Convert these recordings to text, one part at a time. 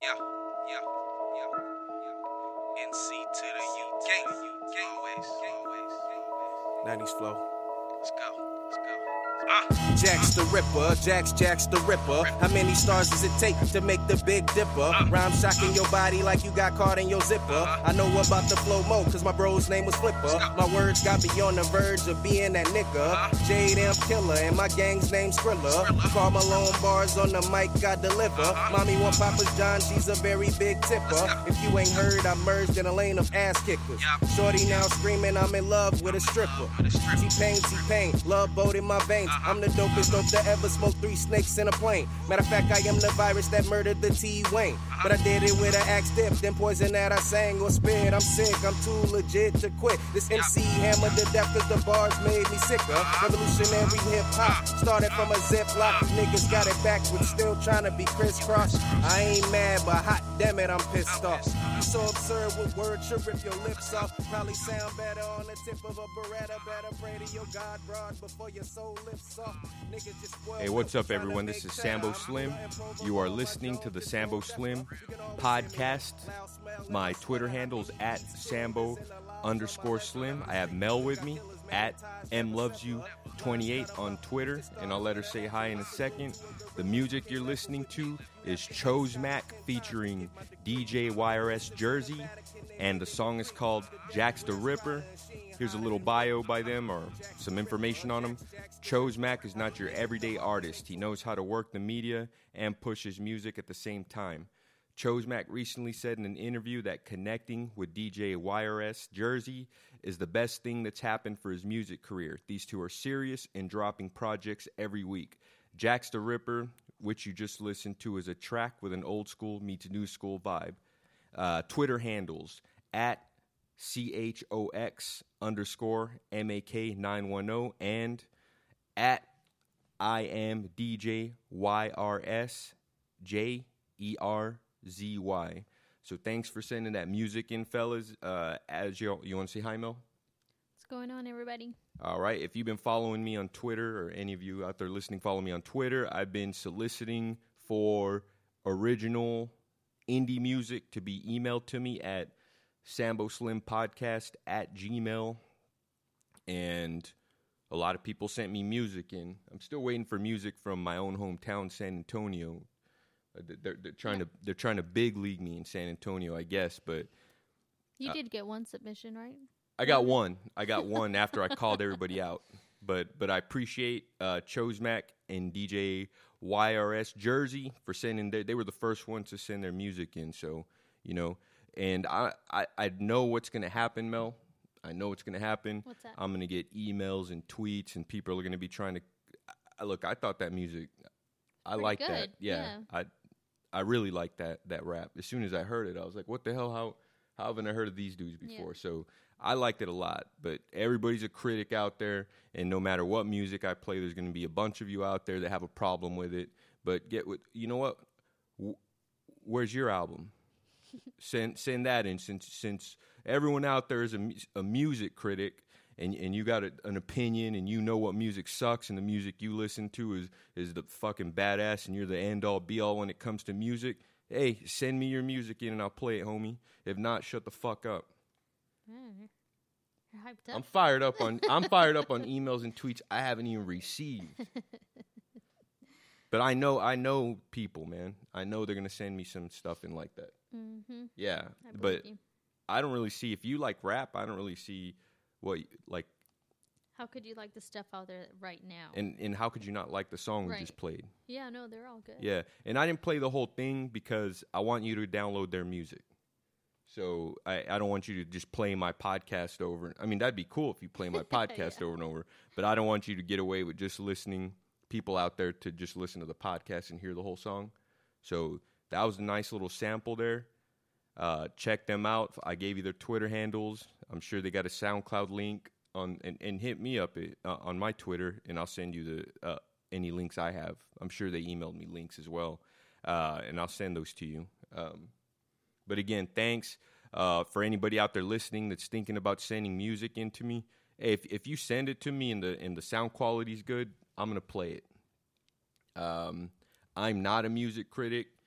Yeah, yeah, yeah. NC to the UK. Always. 90s flow. Let's go. Jax the Ripper, Jax the Ripper. How many stars does it take to make the Big Dipper? Rhyme shocking your body like you got caught in your zipper. I know about the flow mo, cause my bro's name was Flipper. My words got me on the verge of being that nigga. J-Damn Killer, and my gang's name Skrilla. Carl Malone bars on the mic, I deliver. Mommy want Papa's John, she's a very big tipper. If you ain't heard, I merged in a lane of ass kickers. Shorty now screaming, I'm in love with a stripper. T-Pain, love boat in my veins. I'm the dopest dope that ever smoked 3 snakes in a plane. Matter of fact, I am the virus that murdered the T-Wayne. But I did it with an axe dip, then poison that I sang or spit. I'm sick, I'm too legit to quit. This MC hammered to death cause the bars made me sicker. Revolutionary hip-hop started from a ziplock. These niggas got it backwards, still trying to be crisscross. I ain't mad, but hot damn it, I'm pissed off. You so absurd with words, should rip your lips off. Probably sound better on the tip of a Beretta. Better pray to your God, broad, before your soul lifts off. Hey, what's up, everyone? This is Sambo Slim. You are listening to the Sambo Slim podcast. My Twitter handle is at Sambo_Slim. I have Mel with me at MLovesYou28 on Twitter, and I'll let her say hi in a second. The music you're listening to is Chose Mac featuring DJ YRS Jersey, and the song is called Jax the Ripper. Here's a little bio by them, or some information on them. Chose Mac is not your everyday artist. He knows how to work the media and push his music at the same time. Chose Mac recently said in an interview that connecting with DJ YRS Jersey is the best thing that's happened for his music career. These two are serious and dropping projects every week. Jax the Ripper, which you just listened to, is a track with an old school meets new school vibe. Twitter handles at CHOX_MAK910 and at I am DJ YRS JERZY. So thanks for sending that music in, fellas. As you want to say hi, Mel? What's going on, everybody? All right. If you've been following me on Twitter, or any of you out there listening, follow me on Twitter. I've been soliciting for original indie music to be emailed to me at SamboSlimPodcast@gmail.com, and a lot of people sent me music, and I'm still waiting for music from my own hometown, San Antonio. They're trying to big league me in San Antonio, I guess, but you did get one submission, right? I got one after I called everybody out, but I appreciate Chose Mac and DJ YRS Jersey for sending. They were the first ones to send their music in, so you know. And I know what's going to happen, Mel. I know what's going to happen. What's that? I'm going to get emails and tweets, and people are going to be trying to... Look, I thought that music... I like that. Yeah. I really like that rap. As soon as I heard it, I was like, what the hell? How haven't I heard of these dudes before? Yeah. So I liked it a lot. But everybody's a critic out there, and no matter what music I play, there's going to be a bunch of you out there that have a problem with it. But you know what? Where's your album? Send that in, since everyone out there is a music critic, and you got an opinion, and you know what music sucks, and the music you listen to is the fucking badass, and you're the end-all be-all when it comes to music. Hey, send me your music in, and I'll play it, homie. If not, shut the fuck up. You're hyped up. I'm fired up on emails and tweets I haven't even received. But I know people, man. I know they're gonna send me some stuff in like that. Mm-hmm. Yeah, but I don't really see, if you like rap, I don't really see what, like... How could you like the stuff out there right now? And how could you not like the song we just played? Yeah, no, they're all good. Yeah, and I didn't play the whole thing because I want you to download their music. So I don't want you to just play my podcast over. I mean, that'd be cool if you play my podcast over and over, but I don't want you to get away with just listening, people out there to just listen to the podcast and hear the whole song. So... that was a nice little sample there. Check them out. I gave you their Twitter handles. I'm sure they got a SoundCloud link on, and hit me up on my Twitter, and I'll send you any links I have. I'm sure they emailed me links as well, and I'll send those to you. But again, thanks for anybody out there listening that's thinking about sending music in to me. Hey, if you send it to me and the sound quality's good, I'm gonna play it. I'm not a music critic.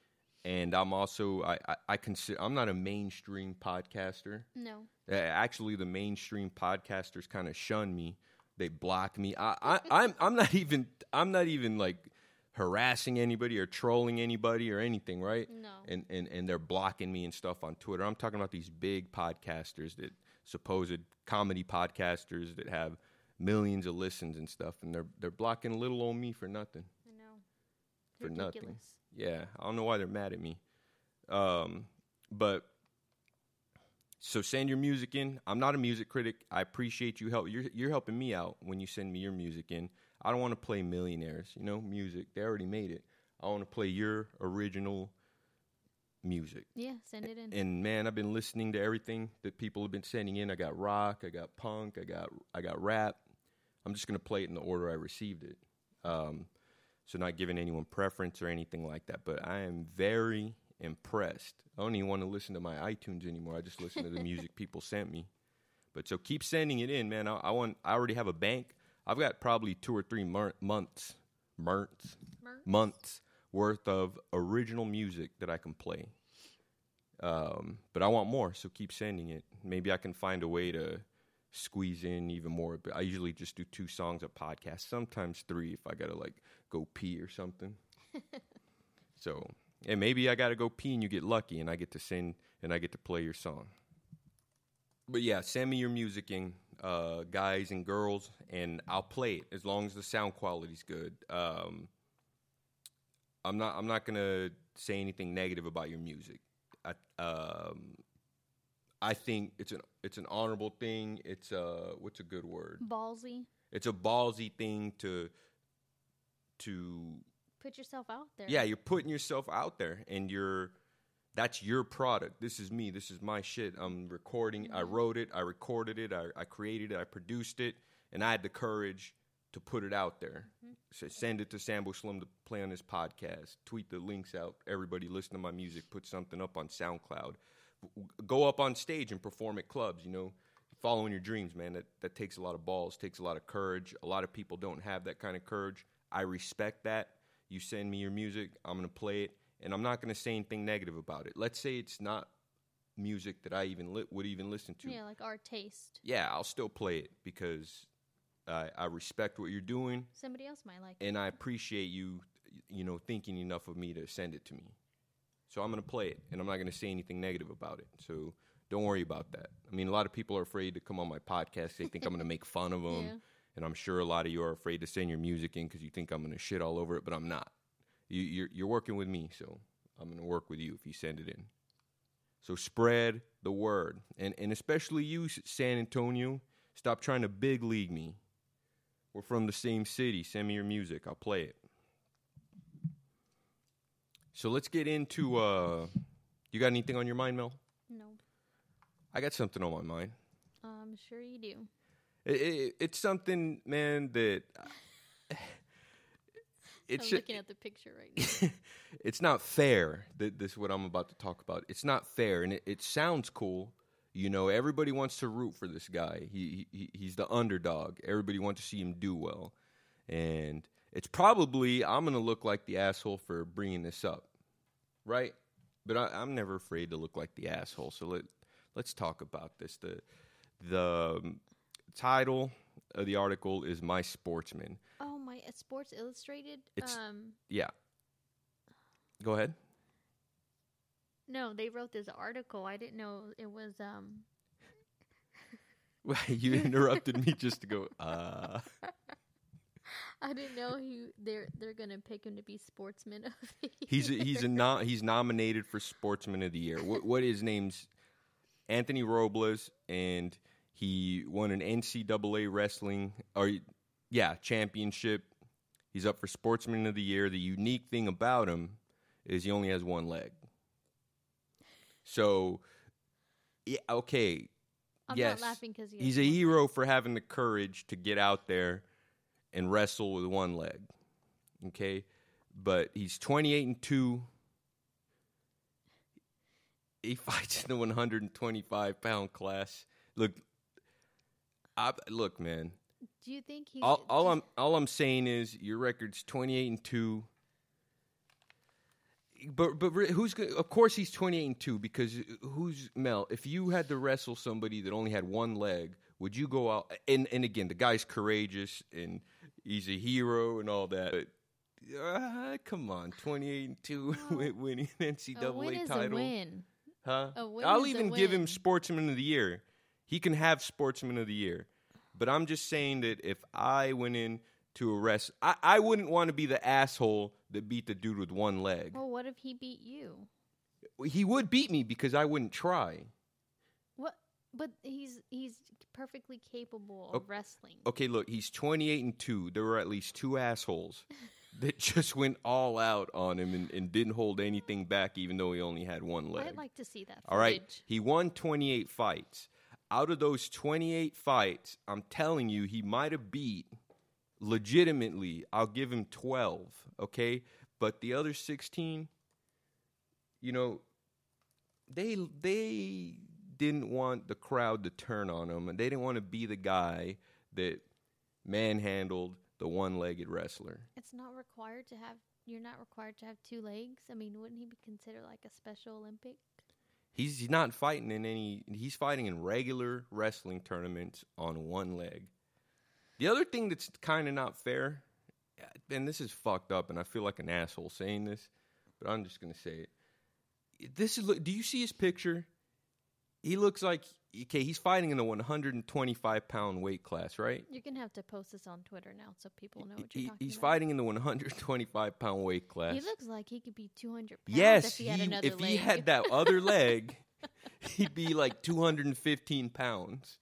And I'm also I consider I'm not a mainstream podcaster. No. Actually, the mainstream podcasters kind of shun me. They block me. I'm not even like harassing anybody or trolling anybody or anything, right? No. And they're blocking me and stuff on Twitter. I'm talking about these big podcasters, that supposed comedy podcasters that have millions of listens and stuff, and they're blocking little old me for nothing. I know. For Ridiculous. nothing. Yeah, I don't know why they're mad at me. But so send your music in. I'm not a music critic. I appreciate you help. You're helping me out when you send me your music in. I don't want to play Millionaires, music. They already made it. I want to play your original music. Yeah, send it in. And man, I've been listening to everything that people have been sending in. I got rock, I got punk, I got rap. I'm just gonna play it in the order I received it. So not giving anyone preference or anything like that, but I am very impressed. I don't even want to listen to my iTunes anymore. I just listen to the music people sent me. But so keep sending it in, man. I already have a bank. I've got probably 2 or 3 months worth of original music that I can play. But I want more, so keep sending it. Maybe I can find a way to squeeze in even more. But I usually just do 2 songs a podcast, sometimes 3 if I gotta go pee or something. So, and maybe I gotta go pee and you get lucky and I get to sing and I get to play your song. But yeah, send me your music in, guys and girls, and I'll play it as long as the sound quality's good. I'm not gonna say anything negative about your music. I think it's an honorable thing. It's what's a good word? Ballsy. It's a ballsy thing to put yourself out there. Yeah, you're putting yourself out there, and that's your product. This is me. This is my shit. I'm recording. Mm-hmm. I wrote it. I recorded it. I created it. I produced it, and I had the courage to put it out there. Mm-hmm. So send it to Sambo Slim to play on his podcast. Tweet the links out. Everybody listen to my music. Put something up on SoundCloud. Go up on stage and perform at clubs. Following your dreams, man. That takes a lot of balls. Takes a lot of courage. A lot of people don't have that kind of courage. I respect that. You send me your music. I'm gonna play it. And I'm not going to say anything negative about it. Let's say it's not music that I would even listen to. Yeah, like our taste. Yeah, I'll still play it because I respect what you're doing. Somebody else might like it. And I appreciate you, thinking enough of me to send it to me. So I'm going to play it, and I'm not going to say anything negative about it. So don't worry about that. I mean, a lot of people are afraid to come on my podcast. They think I'm going to make fun of them. Yeah. And I'm sure a lot of you are afraid to send your music in because you think I'm going to shit all over it, but I'm not. You're working with me, so I'm going to work with you if you send it in. So spread the word. And especially you, San Antonio, stop trying to big league me. We're from the same city. Send me your music. I'll play it. So let's get into, you got anything on your mind, Mel? No. I got something on my mind. I'm sure you do. It's something, man, that... I'm looking at the picture right now. It's not fair. This is what I'm about to talk about. It's not fair, and it sounds cool. Everybody wants to root for this guy. He's the underdog. Everybody wants to see him do well. And it's probably, I'm going to look like the asshole for bringing this up, right? But I'm never afraid to look like the asshole. So let's talk about this. The title of the article is My Sportsman. Oh, Sports Illustrated? Yeah. Go ahead. No, they wrote this article. I didn't know it was... You interrupted me just to go, I didn't know they're going to pick him to be Sportsman of the Year. He's nominated for Sportsman of the Year. What his name's Anthony Robles, and he won an NCAA wrestling championship. He's up for Sportsman of the Year. The unique thing about him is he only has one leg. So, yeah, okay. I'm not laughing because he's a hero for having the courage to get out there and wrestle with one leg. Okay? But he's 28-2. He fights in the 125-pound class. Look, man. Do you think he? All I'm saying is your record's 28-2. who's gonna, of course he's 28-2 because who's Mel? If you had to wrestle somebody that only had one leg, would you go out? And again, the guy's courageous and he's a hero and all that. But come on, 28-2 winning an NCAA A win is title. a win. Huh? A win I'll is a even give him win. Sportsman of the Year. He can have Sportsman of the Year. But I'm just saying that if I went in to arrest, I wouldn't want to be the asshole that beat the dude with one leg. Well, what if he beat you? He would beat me because I wouldn't try. What? But he's perfectly capable of wrestling. Okay, look, he's 28-2. There were at least two assholes that just went all out on him and didn't hold anything back, even though he only had one leg. I'd like to see that footage. All right, he won 28 fights. Out of those 28 fights, I'm telling you, he might have beat, legitimately, I'll give him 12, okay? But the other 16, you know, they didn't want the crowd to turn on him, and they didn't want to be the guy that manhandled the one-legged wrestler. It's not required to have. You're not required to have two legs. I mean, wouldn't he be considered like a Special Olympic? He's not fighting in any. He's fighting in regular wrestling tournaments on one leg. The other thing that's kind of not fair, and this is fucked up, and I feel like an asshole saying this, but I'm just gonna say it. This is. Do you see his picture? He looks like he's fighting in the 125-pound weight class, right? You're gonna have to post this on Twitter now so people know what you're talking He's about. fighting in the 125-pound weight class. He looks like he could be 200 pounds Yes, if he had another if leg. he had that other leg, he'd be like 215 pounds.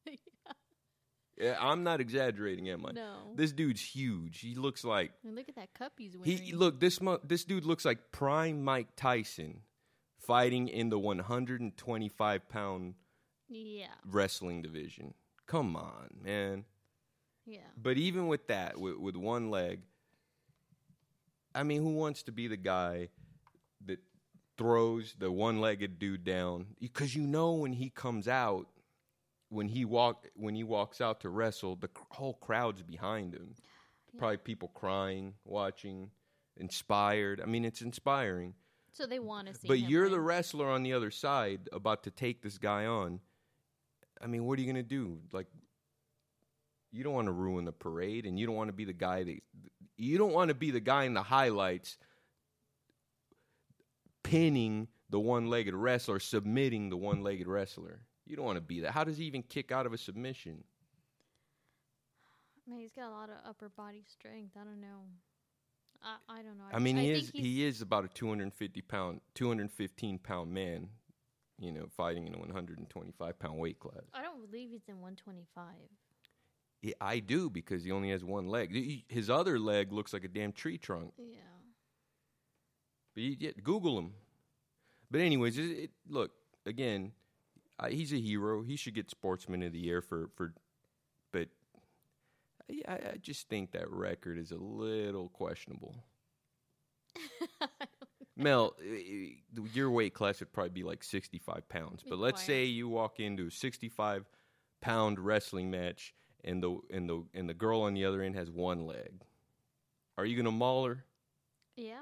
Yeah, I'm not exaggerating, am I? No. This dude's huge. He looks like And look at that cup he's wearing. this dude looks like prime Mike Tyson fighting in the 125-pound Yeah. wrestling division. Come on, man. Yeah. But even with that, with one leg, I mean, who wants to be the guy that throws the one-legged dude down? Because you know when he comes out, when he walks out to wrestle, the whole crowd's behind him. Yeah. Probably people crying, watching, inspired. I mean, it's inspiring. So they want to see But him you're win. the wrestler on the other side about to take this guy on. I mean, what are you going to do? Like, you don't want to ruin the parade, and you don't want to be the guy in the highlights pinning the one-legged wrestler, submitting the one-legged wrestler. You don't want to be that. How does he even kick out of a submission? Man, he's got a lot of upper body strength. I don't know. I don't know. I mean, think he is about a 215-pound man, you know, fighting in a 125-pound weight class. I don't believe he's in 125. Yeah, I do, because he only has one leg. His other leg looks like a damn tree trunk. Yeah. But Google him. But anyways, look, again, he's a hero. He should get Sportsman of the Year but I just think that record is a little questionable. Mel, your weight class would probably be like 65 pounds. But let's say you walk into a 65-pound wrestling match and the girl on the other end has one leg. Are you gonna maul her? Yeah.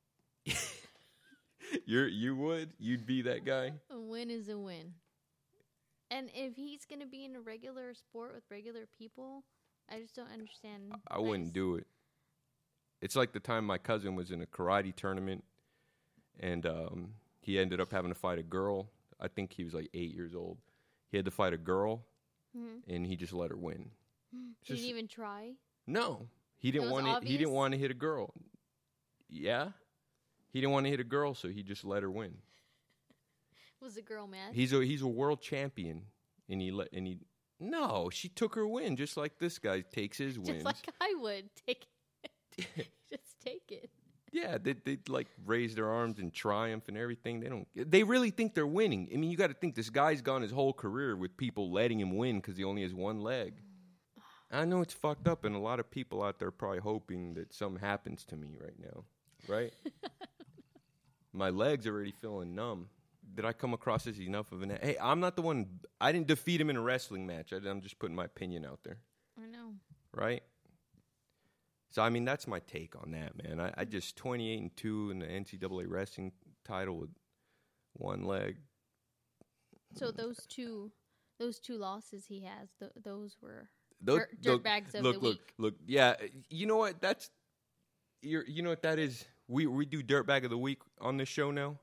You would? You'd be that guy? A win is a win. And if he's going to be in a regular sport with regular people, I just don't understand. I wouldn't do it. It's like the time my cousin was in a karate tournament, and he ended up having to fight a girl. I think he was like 8 years old. He had to fight a girl, and he just let her win. He didn't even try? No, he didn't want to. He didn't want to hit a girl. Yeah, he didn't want to hit a girl, so he just let her win. Was the girl mad? He's a world champion, and no, she took her win just like this guy takes his wins. Just like I would take it. Just take it. Yeah, they like raise their arms in triumph and everything. They really think they're winning. I mean, you got to think this guy's gone his whole career with people letting him win because he only has one leg. I know it's fucked up, and a lot of people out there are probably hoping that something happens to me right now, right? My leg's already feeling numb. Did I come across as enough of an... Hey, I'm not the one... I didn't defeat him in a wrestling match. I'm just putting my opinion out there. I know. Right? So, I mean, that's my take on that, man. I just 28-2 in the NCAA wrestling title with one leg. So those two losses he has, those were dirt bags of the week. Look. Yeah, you know what? You know what that is? We do dirt bag of the week on this show now.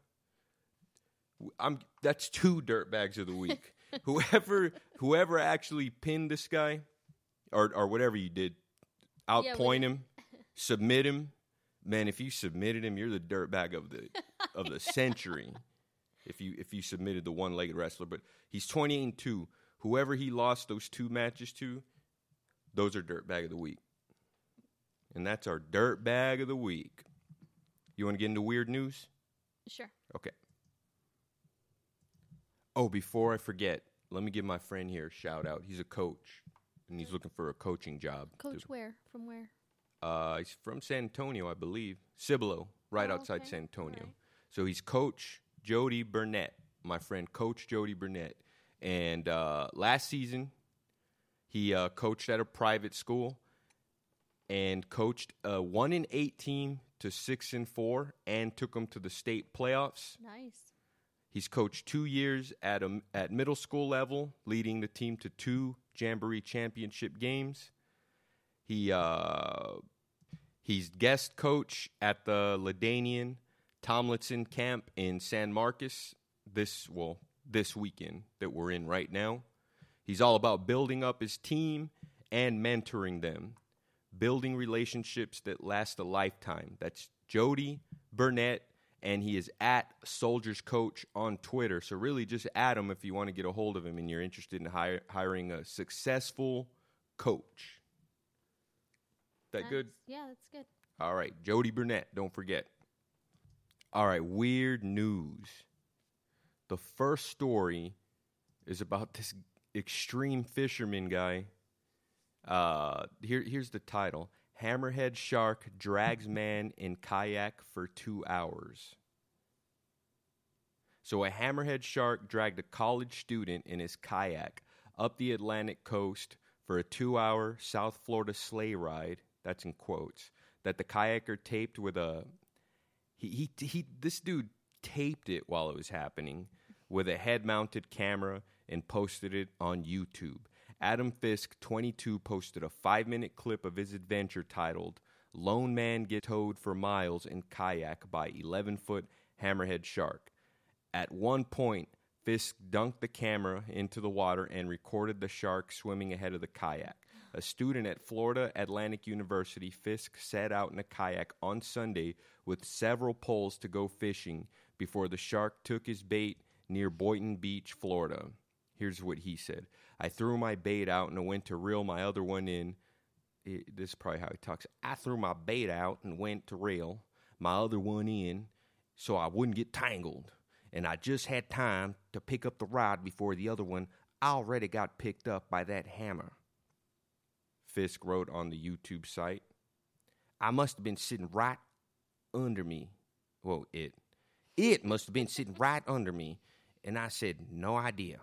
That's 2 dirt bags of the week. whoever actually pinned this guy, or whatever you did, outpoint him, submit him. Man, if you submitted him, you're the dirt bag of the century. If you submitted the one-legged wrestler, but he's 28-2. Whoever he lost those 2 matches to, those are dirt bag of the week. And that's our dirt bag of the week. You want to get into weird news? Sure. Okay. Oh, before I forget, let me give my friend here a shout out. He's a coach, and he's looking for a coaching job. Coach where? From where? He's from San Antonio, I believe. Cibolo, right outside San Antonio. Right. So he's Coach Jody Burnett, my friend Coach Jody Burnett. And last season, he coached at a private school and coached a 1-8 team to 6-4 and took them to the state playoffs. Nice. He's coached 2 years at middle school level, leading the team to 2 Jamboree championship games. He's guest coach at the Ladanian Tomlinson camp in San Marcos this weekend that we're in right now. He's all about building up his team and mentoring them, building relationships that last a lifetime. That's Jody Burnett, and he is at Soldiers Coach on Twitter. So really just add him if you want to get a hold of him and you're interested in hiring a successful coach. That good? Yeah, that's good. All right, Jody Burnett, don't forget. All right, weird news. The first story is about this extreme fisherman guy. Here's the title. Hammerhead shark drags man in kayak for 2 hours. So a hammerhead shark dragged a college student in his kayak up the Atlantic coast for a 2-hour South Florida sleigh ride. That's in quotes. That the kayaker taped with a... This dude taped it while it was happening with a head-mounted camera and posted it on YouTube. Adam Fisk, 22, posted a 5-minute clip of his adventure titled, Lone Man Gets Towed for Miles in Kayak by 11-foot Hammerhead Shark. At one point, Fisk dunked the camera into the water and recorded the shark swimming ahead of the kayak. A student at Florida Atlantic University, Fisk set out in a kayak on Sunday with several poles to go fishing before the shark took his bait near Boynton Beach, Florida. Here's what he said. I threw my bait out and I went to reel my other one in. This is probably how he talks. I threw my bait out and went to reel my other one in so I wouldn't get tangled. And I just had time to pick up the rod before the other one already got picked up by that hammer. Fisk wrote on the YouTube site, I must have been sitting right under me. Well, it must have been sitting right under me. And I said, no idea.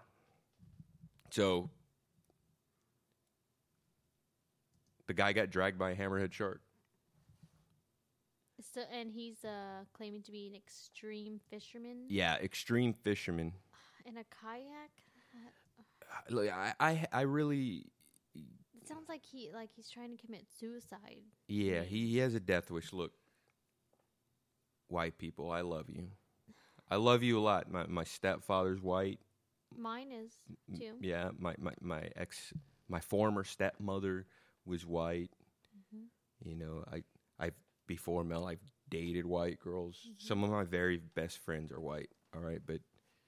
So, the guy got dragged by a hammerhead shark. So, and he's claiming to be an extreme fisherman? Yeah, extreme fisherman. In a kayak? Look, I really... It sounds like he's trying to commit suicide. Yeah, he has a death wish. Look, white people, I love you. I love you a lot. My stepfather's white. Mine is too. Yeah, my former stepmother was white. Mm-hmm. You know, I've before Mel, I've dated white girls. Mm-hmm. Some of my very best friends are white. All right, but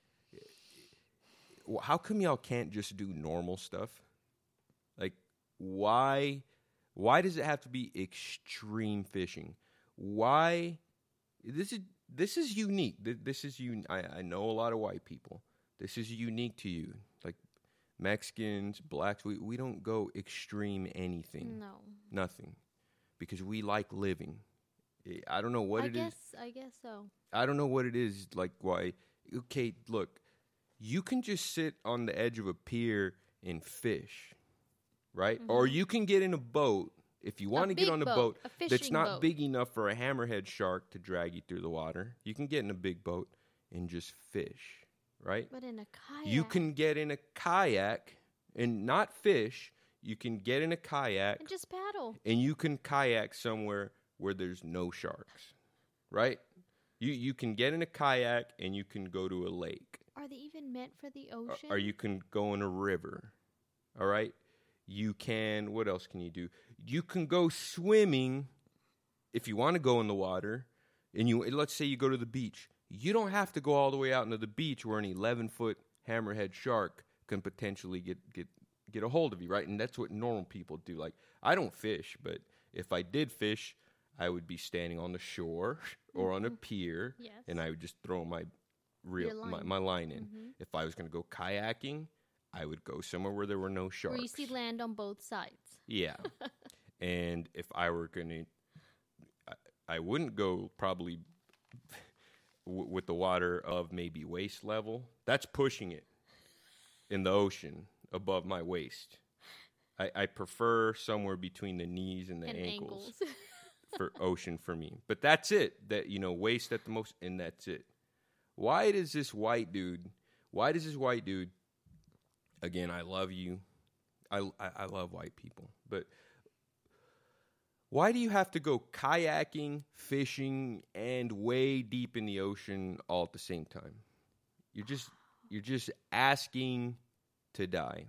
how come y'all can't just do normal stuff? Like, why does it have to be extreme fishing? Why? This is unique. This is unique. I know a lot of white people. This is unique to you. Like Mexicans, blacks, we don't go extreme anything. No. Nothing. Because we like living. I don't know what it is. I guess so. I don't know what it is, like why. Okay, look. You can just sit on the edge of a pier and fish, right? Mm-hmm. Or you can get in a boat If you want to get big on a boat, boat a that's fishing not boat. big enough for a hammerhead shark to drag you through the water, you can get in a big boat and just fish, right? But in a kayak. You can get in a kayak and not fish. You can get in a kayak And just paddle. and you can kayak somewhere where there's no sharks, right? You can get in a kayak and you can go to a lake. Are they even meant for the ocean? Or you can go in a river, all right? You can, what else can you do? You can go swimming if you want to go in the water. And let's say you go to the beach. You don't have to go all the way out into the beach where an 11-foot hammerhead shark can potentially get a hold of you, right? And that's what normal people do. Like, I don't fish, but if I did fish, I would be standing on the shore or on a pier, Yes. and I would just throw my Your line. my line in. If I was going to go kayaking, I would go somewhere where there were no sharks. Where you see land on both sides. Yeah. And if I were going to, I wouldn't go probably with the water of maybe waist level. That's pushing it in the ocean above my waist. I prefer somewhere between the knees and the ankles for ocean for me. But that's it. That, waist at the most, and that's it. Why does this white dude, again, I love you. I love white people. But why do you have to go kayaking, fishing, and way deep in the ocean all at the same time? You're just asking to die.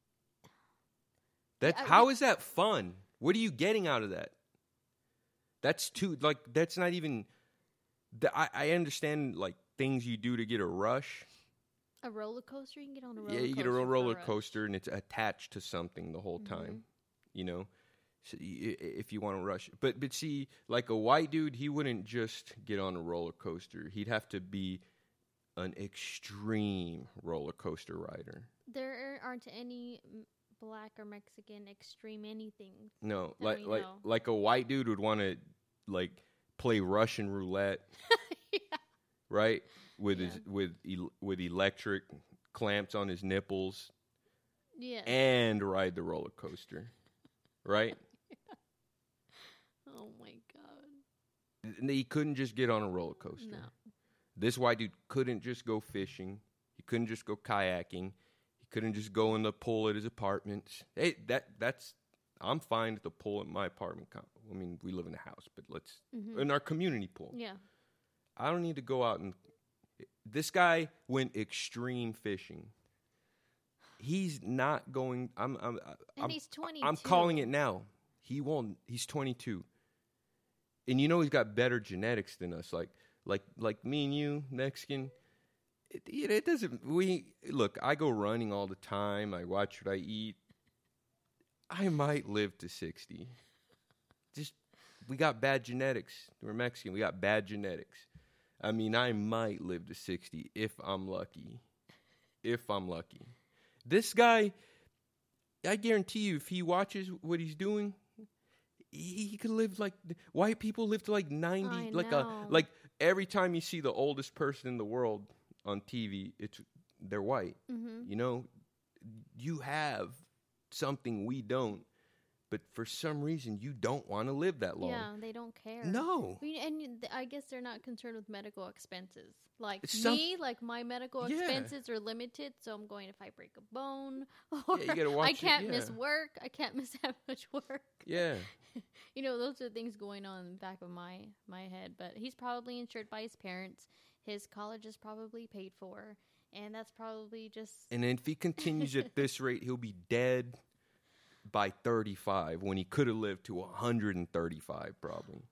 How is that fun? What are you getting out of that? That's not even. I understand things you do to get a rush. A roller coaster? You can get on a roller coaster. Yeah, you get a for a roller rush. coaster and it's attached to something the whole time. So if you want to rush. But see, like a white dude, he wouldn't just get on a roller coaster. He'd have to be an extreme roller coaster rider. There aren't any black or Mexican extreme anything. No, that we know. like a white dude would want to play Russian roulette, Yeah. right? With with electric clamps on his nipples, Yeah. and ride the roller coaster, right? Oh my God. And he couldn't just get on a roller coaster. No. This white dude couldn't just go fishing. He couldn't just go kayaking. He couldn't just go in the pool at his apartment. Hey, that's I'm fine with the pool at my apartment. I mean, we live in a house, but in our community pool. Yeah. I don't need to go out and. This guy went extreme fishing. He's not going. And he's 22. I'm calling it now. He won't. He's 22, and he's got better genetics than us. Like me and you, Mexican. It doesn't. Look. I go running all the time. I watch what I eat. I might live to 60. We got bad genetics. We're Mexican. We got bad genetics. I mean, I might live to 60 if I'm lucky. This guy, I guarantee you, if he watches what he's doing, he could live white people live to 90. I know. Like every time you see the oldest person in the world on TV, they're white. Mm-hmm. You have something we don't. But for some reason, you don't want to live that long. Yeah, they don't care. No. I guess they're not concerned with medical expenses. My medical Yeah. expenses are limited, so I'm going if I break a bone, or you gotta watch I can't it, miss yeah. work. I can't miss that much work. Yeah. Those are things going on in the back of my head. But he's probably insured by his parents. His college is probably paid for, and that's probably just. And if he continues at this rate, he'll be dead by 35 when he could have lived to 135 probably.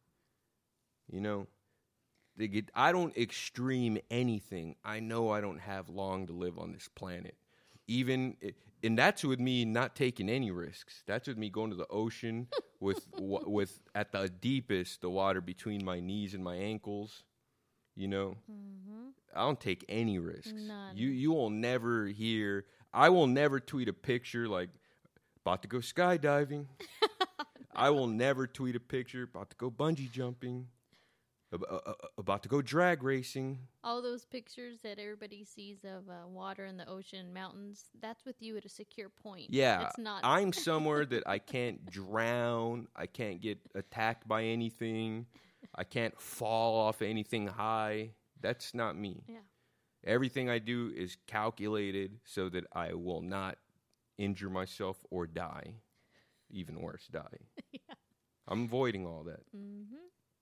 I don't extreme anything. I know I don't have long to live on this planet. And that's with me not taking any risks. That's with me going to the ocean with at the deepest, the water between my knees and my ankles. Mm-hmm. I don't take any risks. None. You will never hear. I will never tweet a picture about to go skydiving. I will never tweet a picture about to go bungee jumping. About to go drag racing. All those pictures that everybody sees of water in the ocean, mountains, that's with you at a secure point. Yeah, It's not. I'm somewhere that I can't drown. I can't get attacked by anything. I can't fall off anything high. That's not me. Yeah. Everything I do is calculated so that I will not injure myself or die. Even worse, die. Yeah. I'm avoiding all that. Mm-hmm.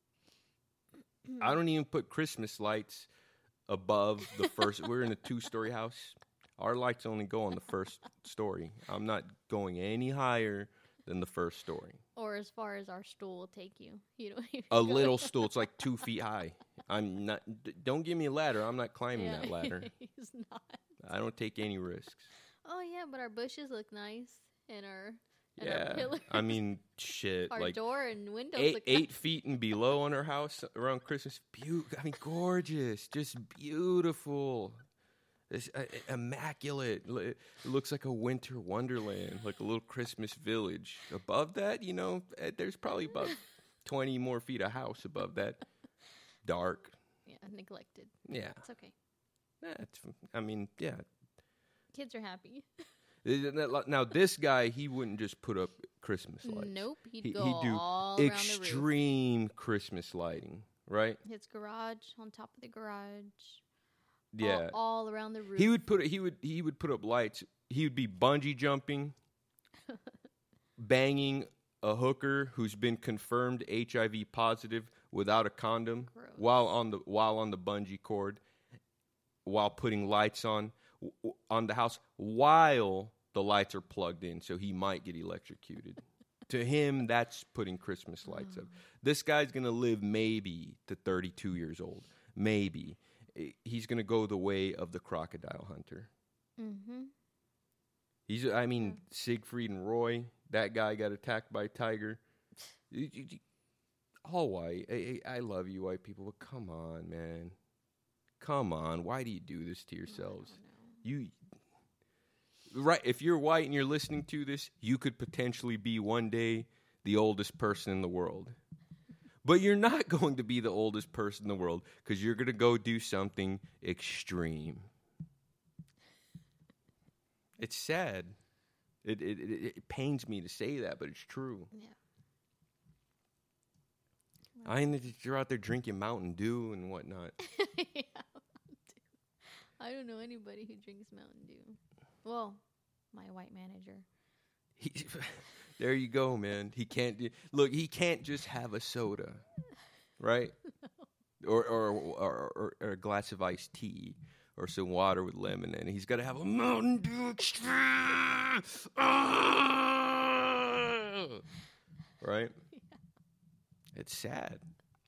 I don't even put Christmas lights above the first. We're in a 2-story house. Our lights only go on the first story. I'm not going any higher than the first story. Or as far as our stool will take you. You don't even A go little stool. It's like 2 feet high. I'm not. Don't give me a ladder. I'm not climbing Yeah, that ladder. He's not. I don't take any risks. Oh yeah, but our bushes look nice, and our our Yeah. pillars, I mean, shit. our Like door and windows eight, look 8 feet and below on our house around Christmas. I mean, gorgeous. Just beautiful. It's immaculate. It looks like a winter wonderland, like a little Christmas village. Above that, there's probably about 20 more feet of house above that. Dark. Yeah, neglected. Yeah. It's okay. Yeah. Kids are happy. Now, this guy, he wouldn't just put up Christmas lights. Nope, he'd He'd go do all around the roof. extreme Christmas lighting, right? His garage, on top of the garage. Yeah. All around the roof. He would put up lights. He would be bungee jumping, banging a hooker who's been confirmed HIV positive without a condom Gross. while on the bungee cord, while putting lights on the house while the lights are plugged in, so he might get electrocuted. To him, that's putting Christmas lights up. This guy's gonna live maybe to 32 years old. Maybe. He's going to go the way of the crocodile hunter. Mm-hmm. Siegfried and Roy, that guy got attacked by a tiger. All white. I love you, white people, but come on, man. Come on. Why do you do this to yourselves? Right, if you're white and you're listening to this, you could potentially be one day the oldest person in the world. But you're not going to be the oldest person in the world because you're going to go do something extreme. It's sad. It pains me to say that, but it's true. Yeah. I mean, you're out there drinking Mountain Dew and whatnot. Yeah, I don't know anybody who drinks Mountain Dew. Well, my white manager. There you go, man. He can't just have a soda, right? No. Or a glass of iced tea or some water with lemon in it. He's got to have a Mountain Dew Extra. Right? Yeah. It's sad.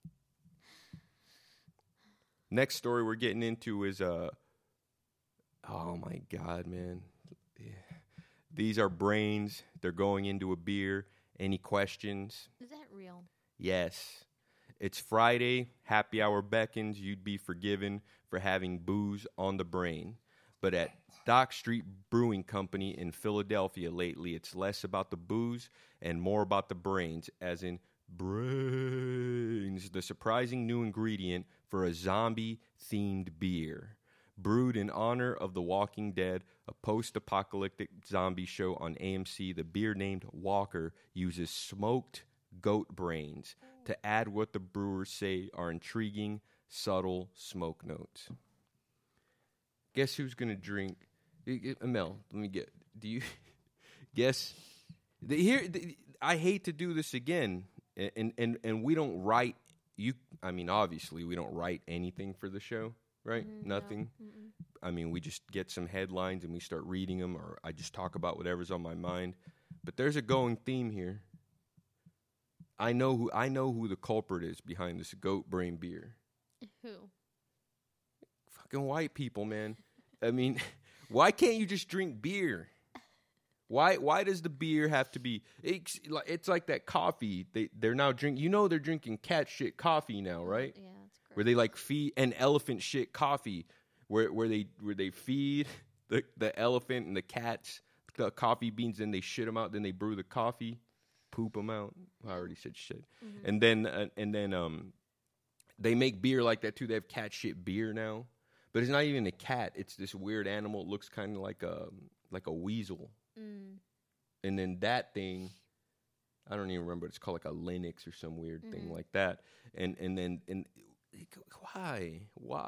Next story we're getting into is oh my God, man. These are brains. They're going into a beer. Any questions? Is that real? Yes. It's Friday. Happy hour beckons. You'd be forgiven for having booze on the brain. But at Dock Street Brewing Company in Philadelphia lately, it's less about the booze and more about the brains, as in brains, the surprising new ingredient for a zombie-themed beer. Brewed in honor of The Walking Dead, a post-apocalyptic zombie show on AMC, the beer named Walker uses smoked goat brains to add what the brewers say are intriguing, subtle smoke notes. Guess who's going to drink? Mel, let me get. Do you guess? I hate to do this again, and we don't write. Obviously, we don't write anything for the show. Right? Nothing. No. I mean, we just get some headlines and we start reading them, or I just talk about whatever's on my mind. But there's a going theme here. I know who the culprit is behind this goat brain beer. Who? Fucking white people, man. I mean, why can't you just drink beer? Why does the beer have to be? It's like that coffee. They're now drinking. They're drinking cat shit coffee now, right? Yeah. Where they like feed an elephant shit coffee, where they feed the elephant and the cats the coffee beans, then they shit them out, then they brew the coffee, poop them out. I already said shit, and then They make beer like that too. They have cat shit beer now, but it's not even a cat. It's this weird animal. It looks kind of like a weasel. And then that thing, I don't even remember. It's called like a Linux or some weird thing like that. And why?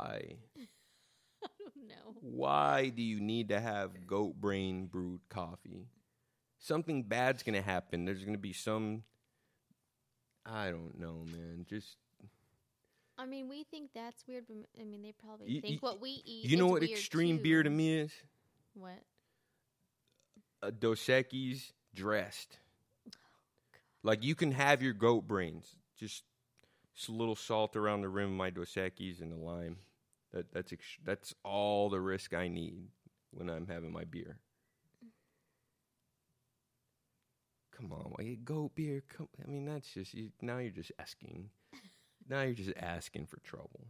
I don't know. Why do you need to have goat brain brewed coffee? Something bad's gonna happen. There's gonna be some. I don't know, man. Just. I mean, we think that's weird, but I mean, they probably think what we eat. You know is what weird extreme too. beer to me is? What? A Dos Equis dressed. Like, you can have your goat brains. Just a little salt around the rim of my Dos Equis and a lime. That's all the risk I need when I'm having my beer. Come on, goat beer. I mean, that's just now you're just asking. Now you're just asking for trouble.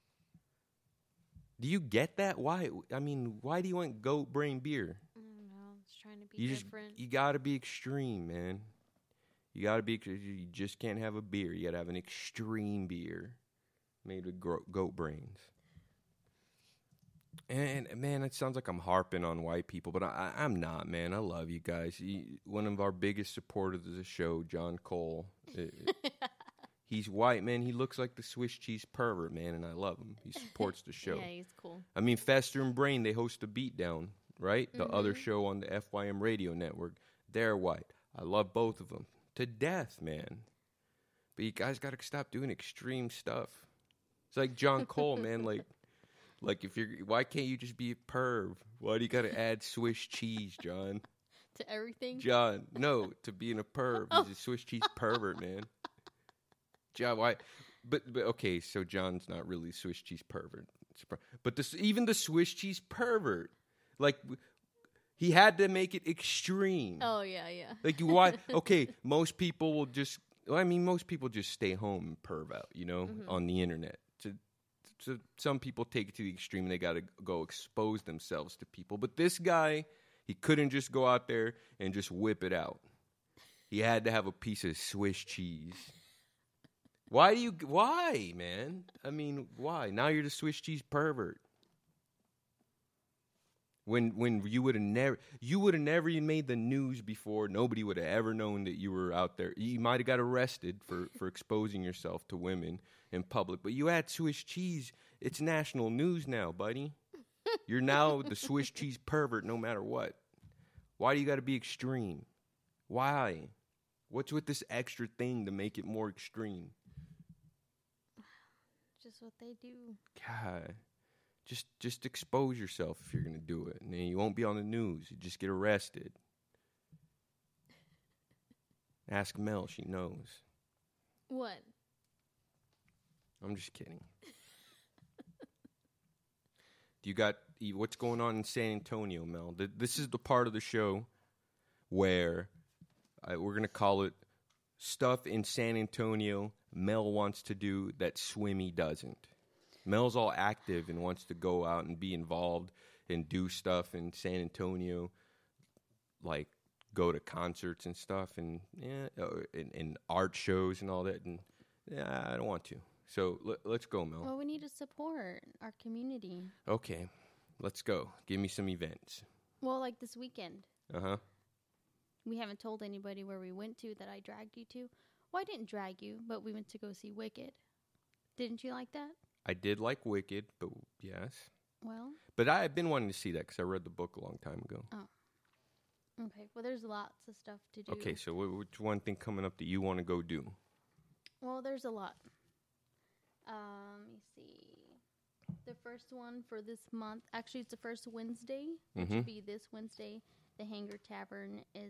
Do you get that? Why? I mean, why do you want goat brain beer? I don't know. It's trying to be different. You got to be extreme, man. You got to be. You just can't have a beer. You got to have an extreme beer made with goat brains. And man, it sounds like I'm harping on white people, but I'm not, man. I love you guys. One of our biggest supporters of the show, John Cole. He's white, man. He looks like the Swiss cheese pervert, man, and I love him. He supports the show. Yeah, he's cool. I mean, Fester and Brain, they host a Beatdown, right? The other show on the FYM radio network. They're white. I love both of them to death, man. But you guys got to stop doing extreme stuff. It's like John Cole, man. Like why can't you just be a perv? Why do you got to add Swiss cheese, John? To everything? John, no, to being a perv. He's a Swiss cheese pervert, man. John, why? But okay, so John's not really a Swiss cheese pervert. But even the Swiss cheese pervert, like, he had to make it extreme. Oh, yeah. Like, why? Okay, most people will just. Well, I mean, most people just stay home and perv out, on the internet. So some people take it to the extreme and they got to go expose themselves to people. But this guy, he couldn't just go out there and just whip it out. He had to have a piece of Swiss cheese. Why, man? I mean, why? Now you're the Swiss cheese pervert. When you would have never even made the news before. Nobody would have ever known that you were out there. You might have got arrested for exposing yourself to women in public. But you add Swiss cheese, it's national news now, buddy. You're now the Swiss cheese pervert no matter what. Why do you got to be extreme? Why? What's with this extra thing to make it more extreme? Just what they do. God. Just expose yourself if you're going to do it. And then you won't be on the news. You just get arrested. Ask Mel. She knows. What? I'm just kidding. Do you got... What's going on in San Antonio, Mel? This is the part of the show where we're going to call it Stuff in San Antonio Mel wants to do that Swimmy doesn't. Mel's all active and wants to go out and be involved and do stuff in San Antonio, like go to concerts and stuff and art shows and all that. And I don't want to. So let's go, Mel. Well, we need to support our community. Okay, let's go. Give me some events. Well, like this weekend. Uh-huh. We haven't told anybody where we went to that I dragged you to. Well, I didn't drag you, but we went to go see Wicked. Didn't you like that? I did like Wicked, but yes. Well. But I've been wanting to see that because I read the book a long time ago. Oh. Okay. Well, there's lots of stuff to do. Okay, so which one thing coming up that you want to go do? Well, there's a lot. Let me see. The first one for this month, actually it's the first Wednesday, which will be this Wednesday. The Hangar Tavern is,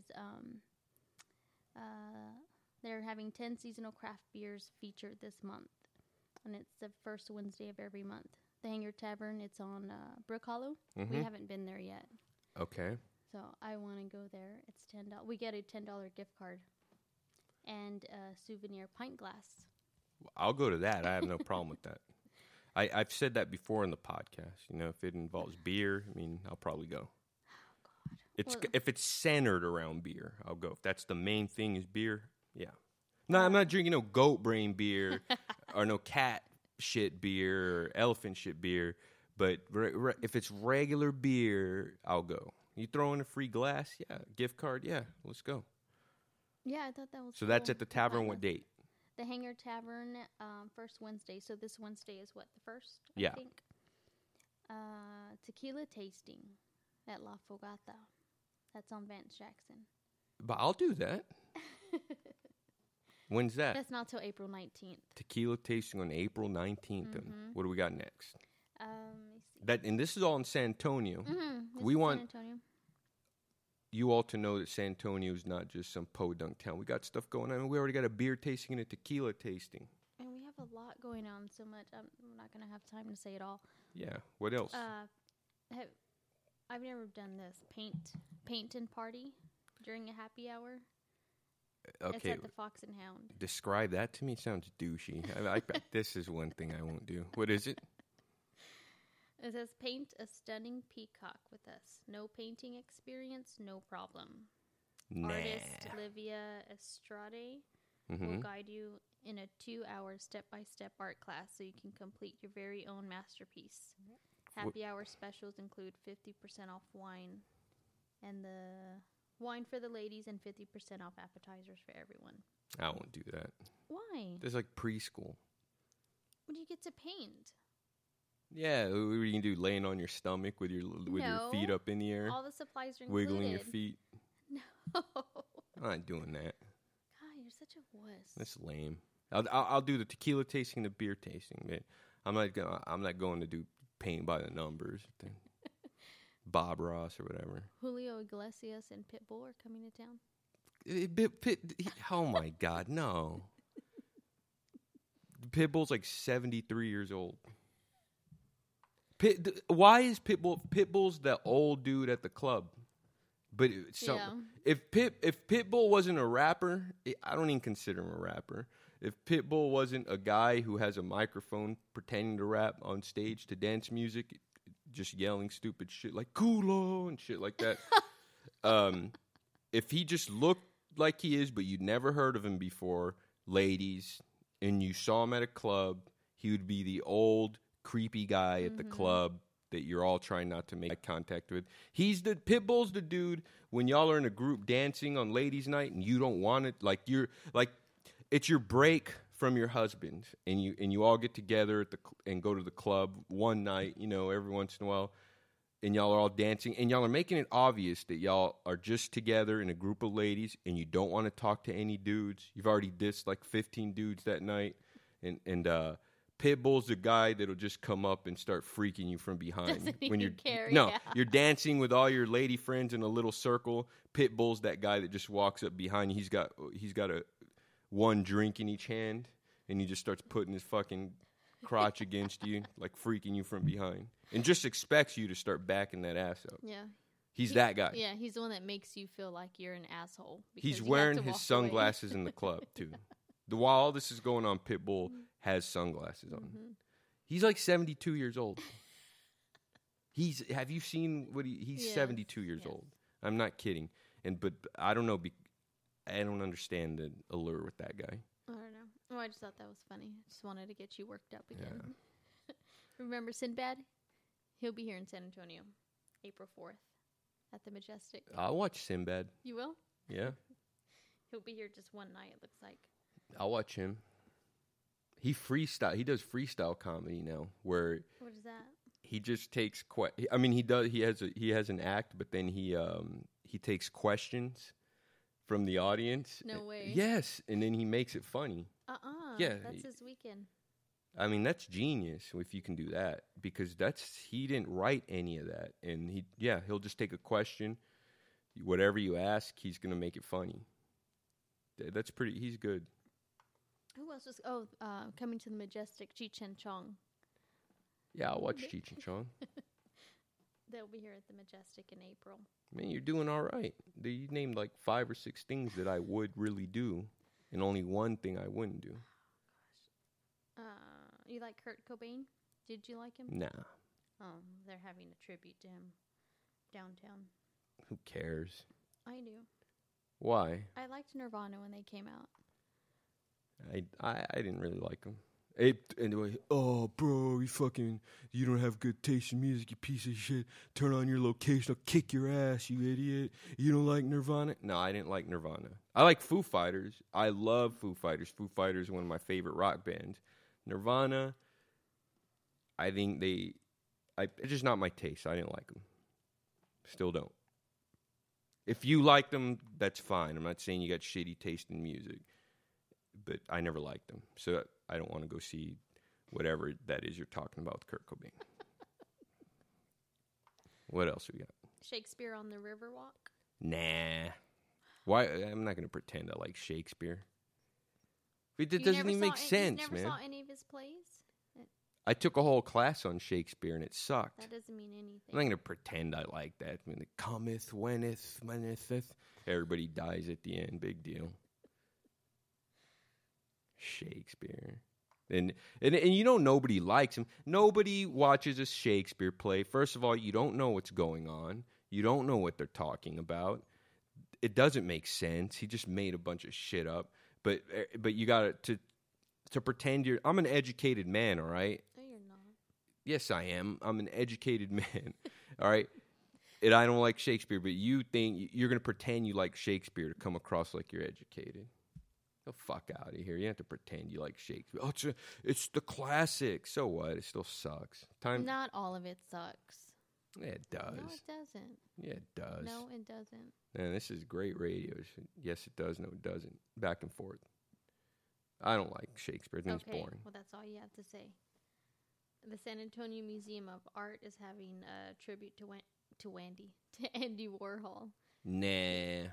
they're having 10 seasonal craft beers featured this month. And it's the first Wednesday of every month. The Hangar Tavern, it's on Brook Hollow. We haven't been there yet. Okay. So I want to go there. It's $10. We get a $10 gift card and a souvenir pint glass. I'll go to that. I have no problem with that. I've said that before in the podcast. If it involves beer, I'll probably go. Oh, God. If it's centered around beer, I'll go. If that's the main thing is beer, yeah. No, I'm not drinking no goat brain beer or no cat shit beer or elephant shit beer. But if it's regular beer, I'll go. You throw in a free glass? Yeah. Gift card? Yeah. Let's go. Yeah, I thought that was So cool. that's at the tavern. What date? The Hangar Tavern, first Wednesday. So this Wednesday is what, the first? Yeah. I think. Tequila tasting at La Fogata. That's on Vance Jackson. But I'll do that. When's that? That's not till April 19th. Tequila tasting on April 19th. Mm-hmm. What do we got next? Let me see. That and this is all in San Antonio. Mm-hmm. We want San Antonio. you all to know that San Antonio is not just some podunk town. We got stuff going on. We already got a beer tasting and a tequila tasting. And we have a lot going on, so much. I'm not going to have time to say it all. Yeah. What else? I've never done this. Paint and party during a happy hour. It's Okay. at the Fox and Hound. Describe that to me. It sounds douchey. This is one thing I won't do. What is it? It says, paint a stunning peacock with us. No painting experience, no problem. Nah. Artist Livia Estrade will guide you in a 2-hour step-by-step art class so you can complete your very own masterpiece. Happy hour specials include 50% off wine and the wine for the ladies and 50% off appetizers for everyone. I won't do that. Why? There's like preschool. What do you get to paint? Yeah, what you can do laying on your stomach with your feet up in the air, All the supplies are included. wiggling your feet. No. I'm not doing that. God, you're such a wuss. That's lame. I'll do the tequila tasting, the beer tasting, man. I'm not going to do paint by the numbers. Bob Ross or whatever. Julio Iglesias and Pitbull are coming to town. Oh my God, no. Pitbull's like 73 years old. Why is Pitbull? Pitbull's the old dude at the club. But if Pitbull wasn't a rapper, I don't even consider him a rapper. If Pitbull wasn't a guy who has a microphone pretending to rap on stage to dance music, just yelling stupid shit like "Culo" and shit like that. If he just looked like he is, but you'd never heard of him before, ladies, and you saw him at a club, he would be the old creepy guy at the club that you're all trying not to make eye contact with. Pitbull's the dude when y'all are in a group dancing on ladies' night and you don't want it, it's your break from your husband and you all get together and go to the club one night, every once in a while, and y'all are all dancing and y'all are making it obvious that y'all are just together in a group of ladies and you don't want to talk to any dudes. You've already dissed like 15 dudes that night, and Pitbull's the guy that'll just come up and start freaking you from behind. You're dancing with all your lady friends in a little circle. Pitbull's that guy that just walks up behind you. He's got one drink in each hand, and he just starts putting his fucking crotch against you, like freaking you from behind, and just expects you to start backing that ass up. Yeah. He's that guy. Yeah, he's the one that makes you feel like you're an asshole. He's wearing his sunglasses in the club, too. While all this is going on, Pitbull has sunglasses on. He's like 72 years old. Have you seen what he's 72 years old. I'm not kidding. But I don't know. I don't understand the allure with that guy. I don't know. Oh, I just thought that was funny. I just wanted to get you worked up again. Yeah. Remember Sinbad? He'll be here in San Antonio, April 4th at the Majestic. I'll watch Sinbad. You will? Yeah. He'll be here just one night, it looks like. I'll watch him. He does freestyle comedy now, where what is that? He just takes he has an act, but then he takes questions from the audience. No way. Yes, and then he makes it funny. Yeah, that's his weekend. I mean, that's genius if you can do that, because he didn't write any of that, and he'll just take a question, whatever you ask, he's gonna make it funny. That's pretty. He's good. Who else was? Coming to the Majestic, Cheech and Chong. Yeah, I'll watch Cheech and Chong. They'll be here at the Majestic in April. Man, you're doing all right. You named like 5 or 6 things that I would really do, and only one thing I wouldn't do. Oh, gosh. You like Kurt Cobain? Did you like him? Nah. Oh, they're having a tribute to him downtown. Who cares? I do. Why? I liked Nirvana when they came out. I didn't really like them. And they're like, oh, bro, you don't have good taste in music, you piece of shit. Turn on your location, I'll kick your ass, you idiot. You don't like Nirvana? No, I didn't like Nirvana. I like Foo Fighters. I love Foo Fighters. Foo Fighters are one of my favorite rock bands. Nirvana, I think it's just not my taste. I didn't like them. Still don't. If you like them, that's fine. I'm not saying you got shitty taste in music. But I never liked them. So I don't want to go see whatever that is you're talking about with Kurt Cobain. What else we got? Shakespeare on the Riverwalk. Nah. Why? I'm not going to pretend I like Shakespeare. It doesn't even make sense, man. You never saw any of his plays? I took a whole class on Shakespeare, and it sucked. That doesn't mean anything. I'm not going to pretend I like that. I mean, it cometh, wheneth, menetheth. Everybody dies at the end. Big deal. Shakespeare. And you know nobody likes him. Nobody watches a Shakespeare play. First of all, you don't know what's going on. You don't know what they're talking about. It doesn't make sense. He just made a bunch of shit up. But you got to pretend you're... I'm an educated man, all right? No, you're not. Yes, I am. I'm an educated man, all right? And I don't like Shakespeare, but you think you're going to pretend you like Shakespeare to come across like you're educated. The fuck out of here. You have to pretend you like Shakespeare. Oh, it's the classic. So what? It still sucks. Not all of it sucks. Yeah, it does. No, it doesn't. Yeah, it does. No, it doesn't. Man, this is great radio. Yes, it does. No, it doesn't. Back and forth. I don't like Shakespeare. I think it's boring. Well, that's all you have to say. The San Antonio Museum of Art is having a tribute to Andy Warhol. Nah.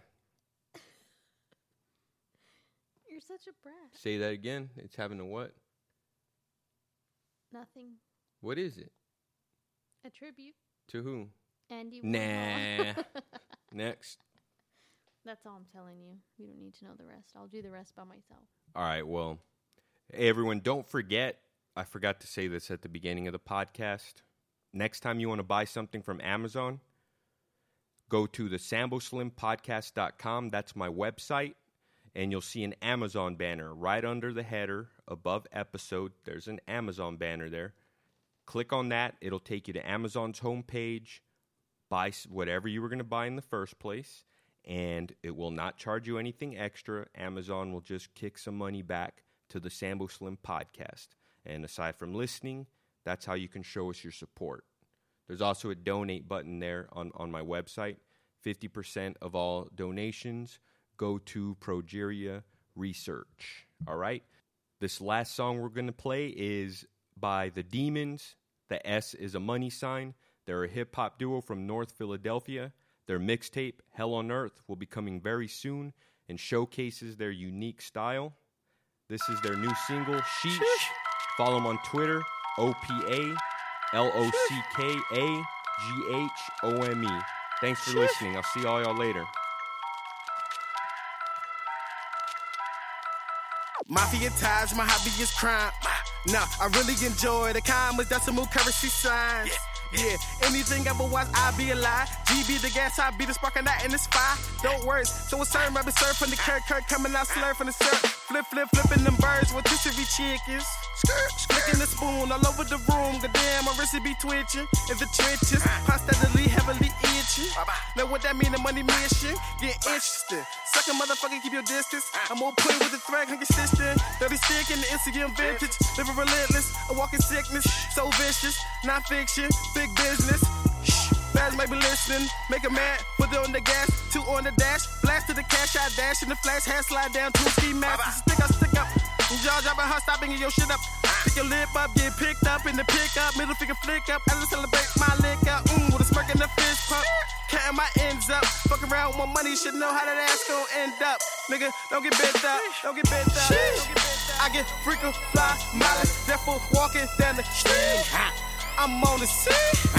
You're such a brat. Say that again. It's having a what? Nothing. What is it? A tribute. To who? Andy Warhol. Nah. Next. That's all I'm telling you. You don't need to know the rest. I'll do the rest by myself. All right, well, hey, everyone, don't forget, I forgot to say this at the beginning of the podcast. Next time you want to buy something from Amazon, go to the SamboSlimPodcast.com. That's my website. And you'll see an Amazon banner right under the header above episode. There's an Amazon banner there. Click on that. It'll take you to Amazon's homepage. Buy whatever you were going to buy in the first place. And it will not charge you anything extra. Amazon will just kick some money back to the Sambo Slim podcast. And aside from listening, that's how you can show us your support. There's also a donate button there on my website. 50% of all donations go to Progeria Research. All right? This last song we're going to play is by The Demons. The S is a money sign. They're a hip-hop duo from North Philadelphia. Their mixtape, Hell on Earth, will be coming very soon and showcases their unique style. This is their new single, Sheesh. Follow them on Twitter, OPALOCKAGHOME. Thanks for listening. I'll see all y'all later. Mafia ties, my hobby is crime. Nah, I really enjoy the kind with decimal currency signs. Yeah, anything otherwise, I'll be a lie. GB the gas, I be the spark and that in the spy. Don't worry, so it's certain rapping surf from the Kirk coming out slurp from the syrup. Flipping them birds with rotisserie chickens. Flicking the spoon all over the room. Goddamn, my wrist be twitching. In the trenches, constantly heavily itching. Know what that mean, the money mission? Get interested. Suck a motherfucker, keep your distance. I'm on point with the threat, consistent. Dirty stick in the Instagram vintage. Living relentless, a walking sickness. So vicious, not fiction, big business. Fans might be listening, make a mad, put it on the gas, 2 on the dash, blast to the cash, I dash in the flash, hand slide down, 2 ski masks, stick up, y'all dropping her, stopping your shit up, pick your lip up, get picked up in the pickup, middle finger flick up, I celebrate my lick up, with a smirk in the fist pump, counting my ends up, fuck around with my money, should know how that ass gon' end up, nigga, don't get bent up, I get freakin' fly, molly, therefore walking down the street, I'm on the scene.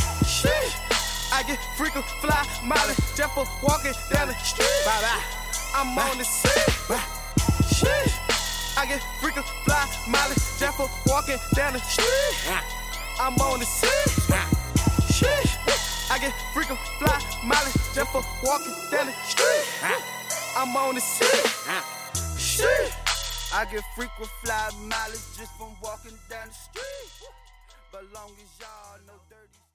I get freakin' fly, molly, just for walking down the street. I'm on the scene. I get freakin' fly, molly, just for walking down the street. I'm on the scene. I get freakin' fly, molly, just for walking down the street. I'm on the scene. I get frequent fly mileage just from walking down the street. But long as y'all know dirty.